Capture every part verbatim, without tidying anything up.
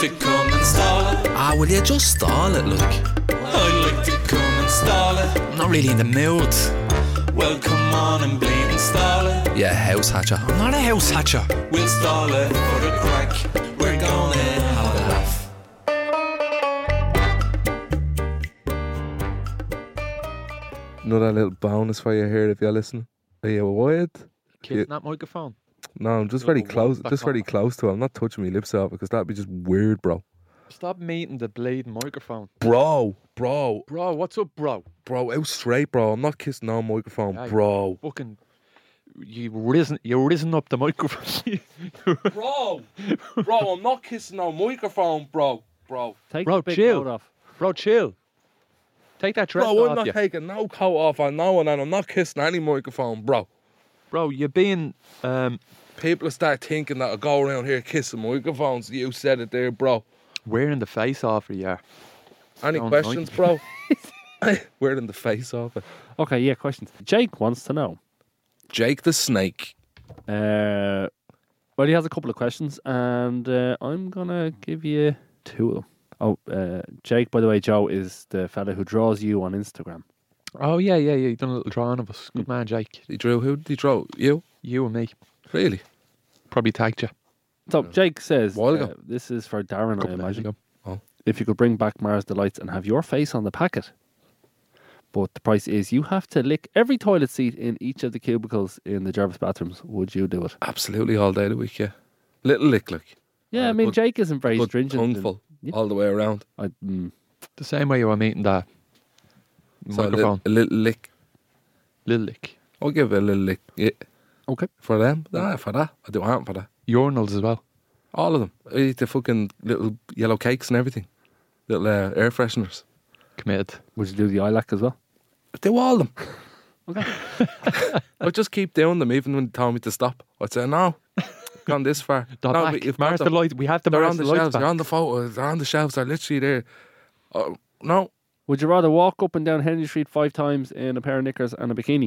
to come and stall it. Ah, will you just stall it, look? I'd like to come and stall it. I'm not really in the mood. Well, come on and bleed and stall it. Yeah, house hatcher. I'm not a house hatcher. We'll stall it for the crack. We're gonna have a laugh. Another little bonus for you here if you're listening. Are you wired? Kissing Yeah. that microphone. No, I'm just Little very close. walk back Just very on. close to it. I'm not touching my lips out because that'd be just weird, bro. Stop meeting the bleeding microphone. Bro, bro, Bro, what's up, bro? bro, out straight, bro. I'm not kissing no microphone, Yeah, you- bro. Fucking, you risen, you risen up the microphone. Bro, bro, I'm not kissing no microphone, bro, bro. Take Bro, the big chill. coat off. Bro, chill. Take that dress Bro, I'm off not you. taking no coat off on no one, and I'm not kissing any microphone, bro. Bro, you're being, um, People start thinking that I go around here kissing microphones. You said it there, bro. wearing the face off of you. Any Don't questions, bro? We're in the face of it. Okay, yeah, questions. Jake wants to know. Jake the Snake. Uh, well, he has a couple of questions, and uh, I'm gonna give you two of them. Oh, uh, Jake, by the way, Joe is the fella who draws you on Instagram. Oh, yeah, yeah, yeah. You done a little drawing of us. Good man, Jake. He drew who? Did he draw you? You and me. Really? Probably tagged you. So Jake says, While ago. uh, this is for Darren, I Couple of days imagine. ago. Oh. If you could bring back Mars Delights and have your face on the packet, but the price is you have to lick every toilet seat in each of the cubicles in the Jarvis bathrooms, would you do it? Absolutely all day of the week, yeah. Little lick, like. Yeah, Uh, I mean, good- Jake isn't very Good stringent. and- tongueful Yeah. all the way around. I, mm, The same way you were meeting that So a microphone. little, a little lick. Little lick. I'll give it a little lick. Yeah. okay. For them? Nah, for that. I do anything for that. Urinals as well. All of them. I eat the fucking little yellow cakes and everything. Little uh, air fresheners. Committed. Would you do the eyelac as well? I do all of them. Okay. I just keep doing them even when they told me to stop. I'd say, no, gone this far. They're no, back. but you've got Mars them. Delights. We have the They're Mars on the Delights shelves. back. They're on the photos. They're on the shelves. They're literally there. Oh, no. Would you rather walk up and down Henry Street five times in a pair of knickers and a bikini?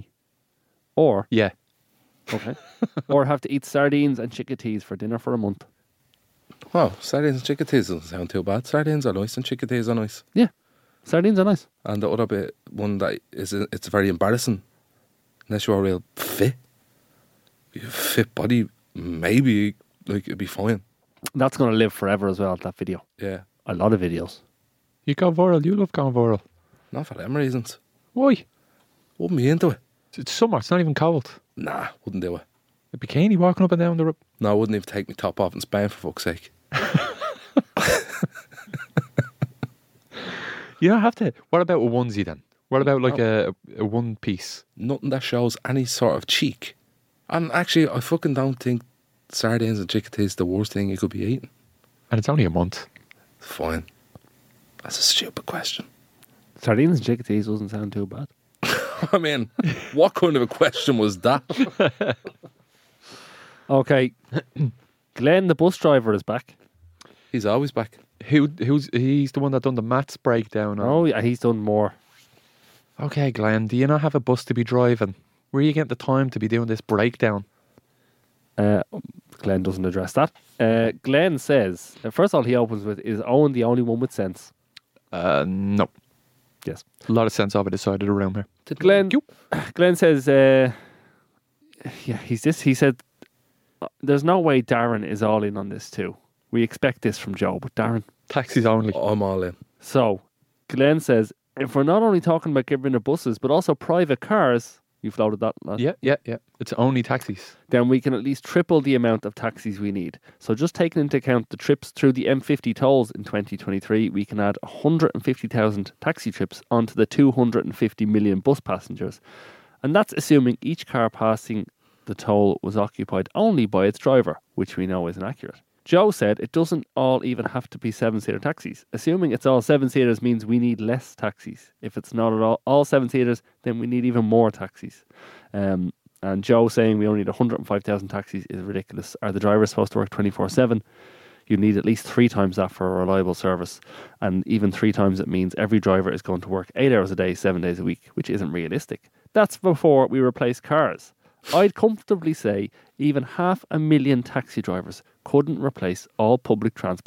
Or, Yeah. okay, or have to eat sardines and chickadees for dinner for a month? Oh, sardines and chickadees doesn't sound too bad. Sardines are nice and chickadees are nice. Yeah, sardines are nice. And the other bit, one that is, it's very embarrassing. Unless you're real fit. You have a fit body, maybe, like, it'd be fine. That's going to live forever as well, that video. Yeah. A lot of videos. You go viral. You love going viral. Not for them reasons. Why? Wouldn't be into it. It's summer. It's not even cold. Nah, wouldn't do it. A bikini walking up and down the road. No, I wouldn't even take my top off in Spain, for fuck's sake. You don't have to. What about a onesie then? What about like a, a one piece? Nothing that shows any sort of cheek. And actually, I fucking don't think sardines and chickadees the worst thing you could be eating. And it's only a month. Fine. That's a stupid question. Sardines and chickadees doesn't sound too bad. I mean, what kind of a question was that? Okay, Glenn, the bus driver, is back. He's always back. Who who's he's the one that done the maths breakdown on. Oh, yeah, he's done more. Okay, Glenn, do you not have a bus to be driving? Where are you getting the time to be doing this breakdown? Uh, Glenn doesn't address that. Uh, Glenn says, uh, first of all, he opens with, is Owen the only one with sense? Uh, no. Yes. A lot of sense over the side of the room here. Glenn, Glenn says, uh, yeah, he's this. He said, "Uh, there's no way Darren is all in on this too. We expect this from Joe, but Darren. Taxis only. I'm all in. So, Glenn says, if we're not only talking about getting rid of buses, but also private cars, you floated that last, Yeah, yeah, yeah. It's only taxis. then we can at least triple the amount of taxis we need. So just taking into account the trips through the M fifty tolls in twenty twenty-three, we can add one hundred fifty thousand taxi trips onto the two hundred fifty million bus passengers. And that's assuming each car passing the toll was occupied only by its driver, which we know is inaccurate. Joe said it doesn't all even have to be seven-seater taxis. Assuming it's all seven-seaters means we need less taxis. If it's not at all all seven-seaters, then we need even more taxis. Um, and Joe saying we only need one hundred five thousand taxis is ridiculous. Are the drivers supposed to work twenty-four seven? You need at least three times that for a reliable service. And even three times it means every driver is going to work eight hours a day, seven days a week, which isn't realistic. That's before we replace cars. I'd comfortably say even half a million taxi drivers couldn't replace all public transport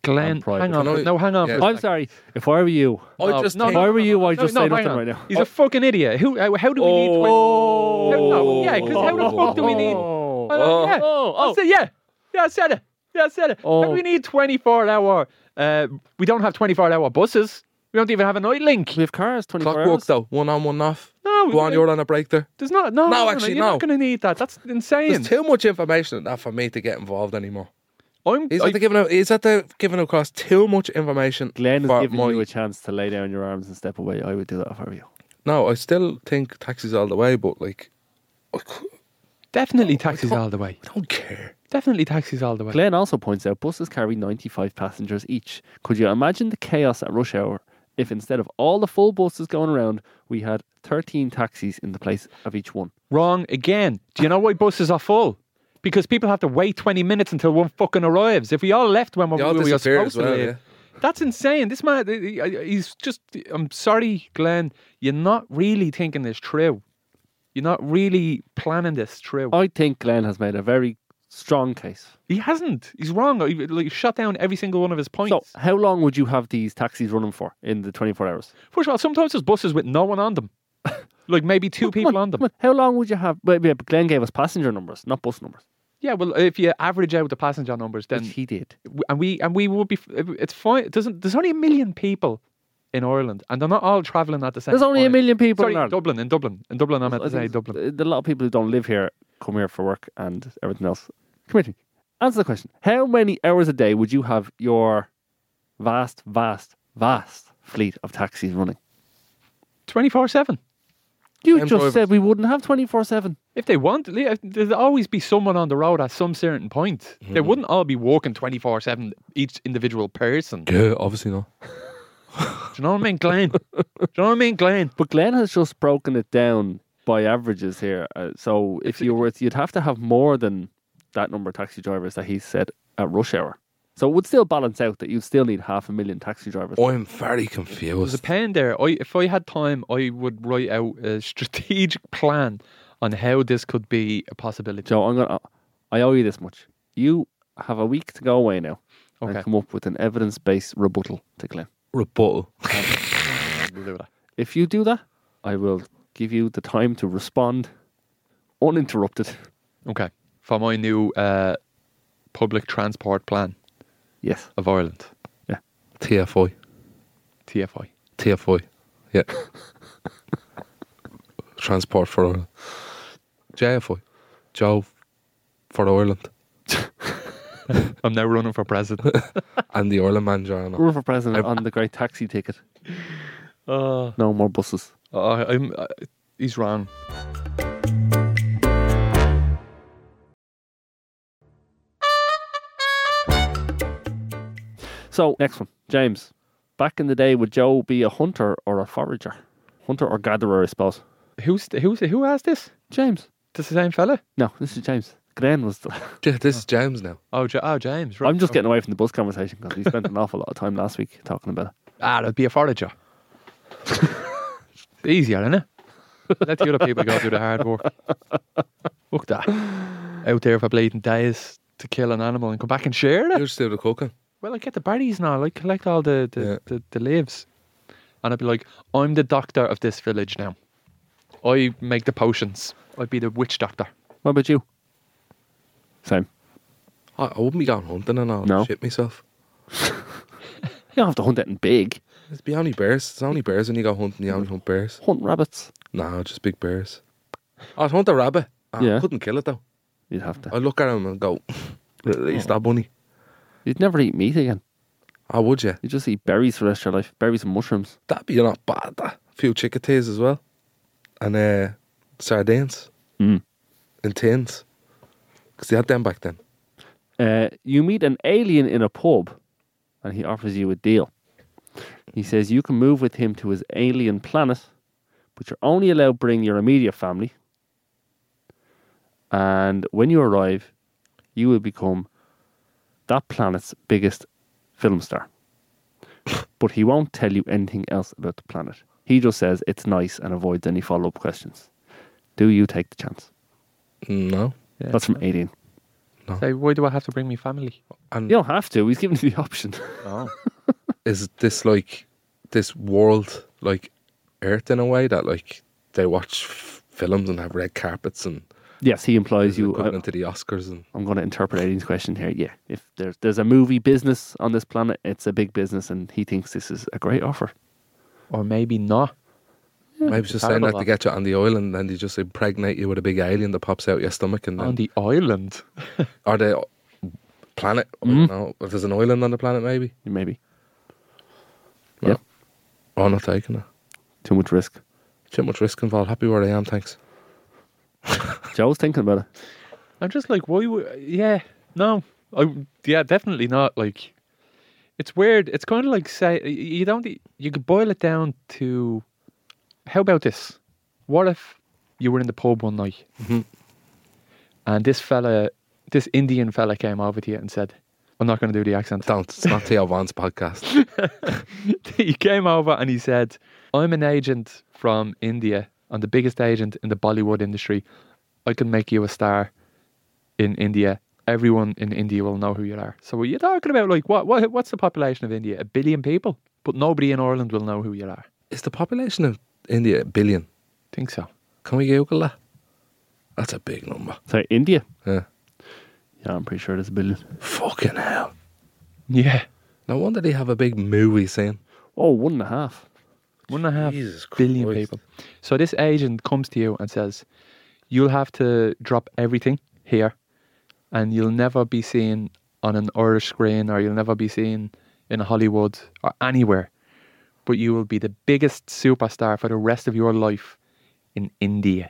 Glenn, and private. hang on. Can I- No, hang on. yeah. for a I'm sec. sorry. If I were you, I No, just no, think, if I were you, I'd No, just no, say hang nothing on. right now. He's a fucking idiot. Who? How, how do we need twenty? oh, How- no, yeah, 'cause how the fuck do we need- Oh, Oh, yeah. oh, I oh. said, yeah. Yeah, I said it. Yeah, I said it. How do Oh. we need twenty-four hour? Uh, we don't have twenty-four hour buses. We don't even have a night link. We have cars twenty-four clockwork hours. though, one on, one off. No, Go on, you're on a break there. There's not. No, No, no, actually, you're no. not going to need that. That's insane. There's too much information in that for me to get involved anymore. I'm. He's I- at the giving out. He's at the giving across too much information. Glenn is for giving my, you a chance to lay down your arms and step away. I would do that if I were you. No, I still think taxis all the way, but like, I c- definitely taxis can't- all the way. I don't care. Definitely taxis all the way. Glenn also points out buses carry ninety-five passengers each. Could you imagine the chaos at rush hour if instead of all the full buses going around, we had thirteen taxis in the place of each one? Wrong again. Do you know why buses are full? Because people have to wait twenty minutes until one fucking arrives. If we all left when we, They all we were disappear supposed as well, to leave, yeah. that's insane. This man, he- he- he's just. I'm sorry, Glenn. You're not really thinking this through. You're not really planning this through. I think Glenn has made a very strong case. He hasn't. He's wrong. He like, shut down every single one of his points. So, how long would you have these taxis running for in the twenty-four hours? First of all, sometimes there's buses with no one on them. Like maybe two Come people on, on them. come on. How long would you have? Wait, wait, but Glenn gave us passenger numbers, not bus numbers. Yeah, well, if you average out the passenger numbers, then Which he did. and we and we would be. It's fine. It doesn't. There's only a million people in Ireland, and they're not all travelling at the same. There's only a time. million people Sorry, in Ireland. Dublin. In Dublin. In Dublin, I meant I to say think Dublin. uh, A lot of people who don't live here come here for work and everything else. Come here to me. Answer the question. How many hours a day would you have your vast, vast, vast fleet of taxis running? Twenty-four seven. You Same just drivers. said we wouldn't have twenty-four seven. If they want, li- there'd always be someone on the road at some certain point. They Mm-hmm. wouldn't all be walking twenty-four seven, each individual person. Do Yeah, obviously not. you know what I mean, Glenn? Do you know what I mean, Glenn? But Glenn has just broken it down by averages here. Uh, so if you were, you'd have to have more than that number of taxi drivers that he said at rush hour. So it would still balance out that you'd still need half a million taxi drivers. I'm very There's a confused. pen there. I, if I had time, I would write out a strategic plan on how this could be a possibility. Joe, I'm gonna. I owe you this much. You have a week to go away now Okay. and come up with an evidence-based rebuttal to Glenn. Rebuttal. We'll do that. If you do that, I will give you the time to respond uninterrupted. Okay. For my new uh, public transport plan Yes. of Ireland, T F I. T F I. T F I. Yeah. Transport for Ireland. J F I. Joe for Ireland. I'm now running for president. And the Ireland manager. I know. Run for president on the great taxi ticket. uh, No more buses. uh, I'm, uh, he's wrong. So, next one. James. Back in the day, would Joe be a hunter or a forager? Hunter or gatherer, I suppose. Who's who's who asked this? James. This the same fella? No, this is James. Glenn was the... Yeah, this is James now. Oh, J- oh James. Right. I'm just getting away from the bus conversation because we spent an awful lot of time last week talking about it. Ah, that'd be a forager. Easier, isn't it? Let the other people go do the hard work. Look that. Out there for bleeding days to kill an animal and come back and share You it. just do the cooking. Well, I get the berries now. I collect all the the, Yeah. the the leaves, and I'd be like, I'm the doctor of this village now. I make the potions. I'd be the witch doctor. What about you? Same. I, I wouldn't be going hunting and all. No. Shit myself. You don't have to hunt anything big. It's be only bears. It's only bears when you go hunting. You only hunt bears. Hunt rabbits. No, just big bears. I'd hunt a rabbit. I Yeah. couldn't kill it though. You'd have to. I'd look at him and go, release that bunny. You'd never eat meat again. How would you? You'd just eat berries for the rest of your life. Berries and mushrooms. That'd be not bad. That. A few chickadees as well. And uh, sardines Mm. in tins. Because they had them back then. Uh, you meet an alien in a pub and he offers you a deal. He says you can move with him to his alien planet, but you're only allowed to bring your immediate family. And when you arrive, you will become that planet's biggest film star. But he won't tell you anything else about the planet. He just says it's nice and avoids any follow-up questions. Do you take the chance? No. Yeah. That's from Alien. Say, why do I have to bring me family? And You don't have to. He's given you the option. Oh. is this like this world like Earth in a way that like they watch f- films and have red carpets and Yes, he implies is you. equivalent I, to the Oscars and I'm going to interpret Aidan's question here. Yeah, if there's there's a movie business on this planet, it's a big business, and he thinks this is a great offer. Or maybe not. maybe it's just saying terrible that to lot. get you on the island and then they just impregnate you with a big alien that pops out your stomach and then On the island. or the planet. I Mm. don't know if there's an island on the planet, maybe. Maybe No. Yep. Oh, I'm not taking it. too much risk. Too much risk involved. Happy where I am, thanks. Joe's thinking about it. I'm just like, why would, yeah, no. I, yeah, definitely not. Like, it's weird. It's kind of like, say, y- you don't, you could boil it down to, how about this? What if you were in the pub one night Mhm. and this fella, this Indian fella came over to you and said, I'm not going to do the accent. Don't. It's not Theo Vaughn's podcast. He came over and he said, I'm an agent from India. I'm the biggest agent in the Bollywood industry. I can make you a star in India. Everyone in India will know who you are. So you're talking about like what, what what's the population of India? A billion people? But nobody in Ireland will know who you are. Is the population of India a billion? Think so. Can we Google that? That's a big number. So India. Yeah. Yeah, I'm pretty sure there's a billion. Fucking hell. Yeah. No wonder they have a big movie scene. Oh, one and a half. One and a half Jesus billion Christ. people. So this agent comes to you and says, you'll have to drop everything here and you'll never be seen on an Irish screen or you'll never be seen in Hollywood or anywhere. But you will be the biggest superstar for the rest of your life in India.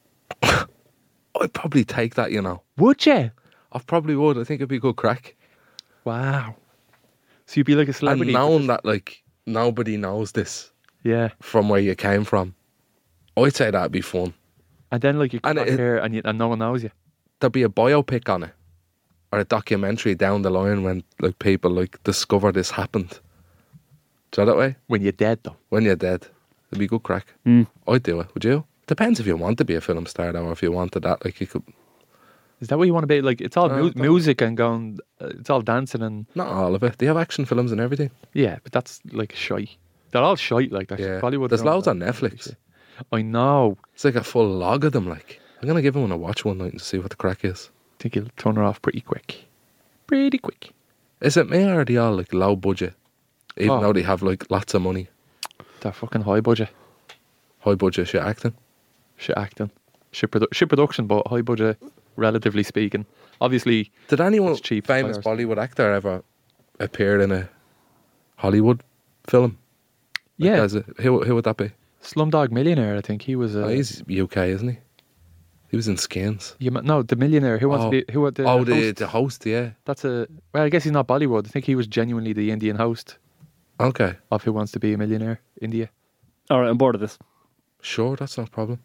I'd probably take that, you know. Would you? I probably would. I think it'd be good crack. Wow. So you'd be like a And celebrity. knowing that, like, nobody knows this Yeah. from where you came from, I'd say that'd be fun. And then like you come And back it- here and, you, and no one knows you. There'd be a biopic on it or a documentary down the line when, like, people, like, discover this happened. Do you know that way? When you're dead though. When you're dead. It'd be good crack. Mm. I'd do it. Would you? Depends if you want to be a film star, though, or if you wanted that. Like, you could... Is that what you want to be? Like it's all Uh, mu- don't- music and going, uh, it's all dancing and Not all of it. They have action films and everything. yeah, but that's like shy. They're all shite like that. Yeah. Bollywood. There's and all loads that. on Netflix. I know. It's like a full log of them, like. I'm going to give them one a watch one night and see what the crack is. I think you'll turn her off pretty quick. Pretty quick. Is it me or are they all, like, low budget? Even Oh. though they have, like, lots of money. They're fucking high budget. High budget shit acting. Shit acting. Shit, produ- shit production, but high budget, relatively speaking. Obviously, Did anyone It's cheap famous fires. Bollywood actor ever appear in a Hollywood film? Like, yeah. as a, who, who would that be? Slumdog Millionaire, I think he was. Uh, Oh, he's U K, isn't he? He was in Skins. you, ma- no, the Millionaire. Who wants Oh. to be? Who what the? oh, the, host? the host, yeah. That's a. Well, I guess he's not Bollywood. I think he was genuinely the Indian host Okay. of Who Wants to Be a Millionaire, India. All right, I'm bored of this. Sure, that's no problem.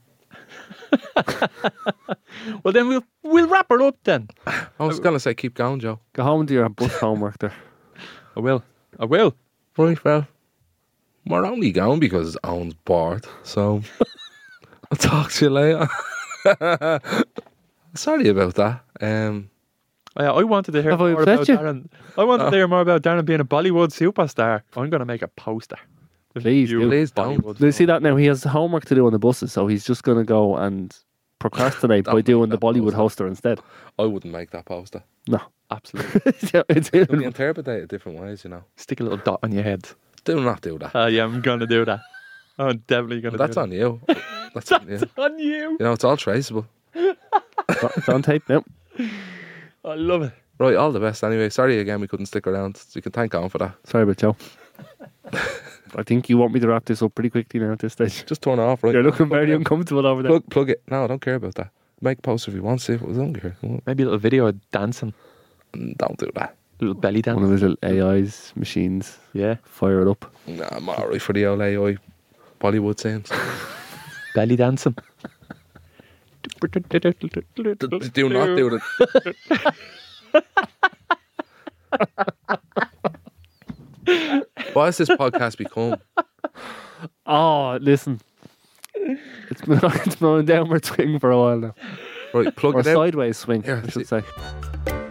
Well, then we'll we'll wrap her up then. I was going to say, keep going, Joe. Go home and do your bus homework there. I will. I will. Right, well, we're only going because Owen's bored, so I'll talk to you later. Sorry about that. Um, I, I wanted to hear Have I more upset about you? Darren. I wanted to hear more about Darren being a Bollywood superstar. I'm going to make a poster. of Please you do. Please don't. Bollywood Do you see that now? He has homework to do on the buses, so he's just going to go and procrastinate Don't by make doing the that Bollywood poster. hoster instead. I wouldn't make that poster. No. Absolutely. it's It can be interpreted different ways, you know. Stick a little dot on your head. Do not do that. Uh, yeah, I'm going to do that. I'm definitely going to But do that's on you. That's that. on you. That's on you. You know, it's all traceable. it's on tape now. I love it. Right, all the best anyway. Sorry again we couldn't stick around. You can thank Owen for that. Sorry about Joe. I think you want me to wrap this up pretty quickly now at this stage. Just turn it off, right? You're looking Plug very it. uncomfortable over there. Plug, plug it. No, I don't care about that. Make a poster if you want. See if it was on here. Maybe a little video of dancing. Don't do that. A little belly dance. One of his little A Is, machines, Yeah. fire it up. Nah, I'm alright for the old A I Bollywood scenes. Belly dancing. Do not do it. What has this podcast become? Oh, listen. It's been, it's been on a downward swing for a while now. Right, plug Or it out. sideways swing, Here, I should see- say.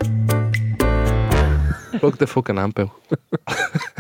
Plug the fucking amp out.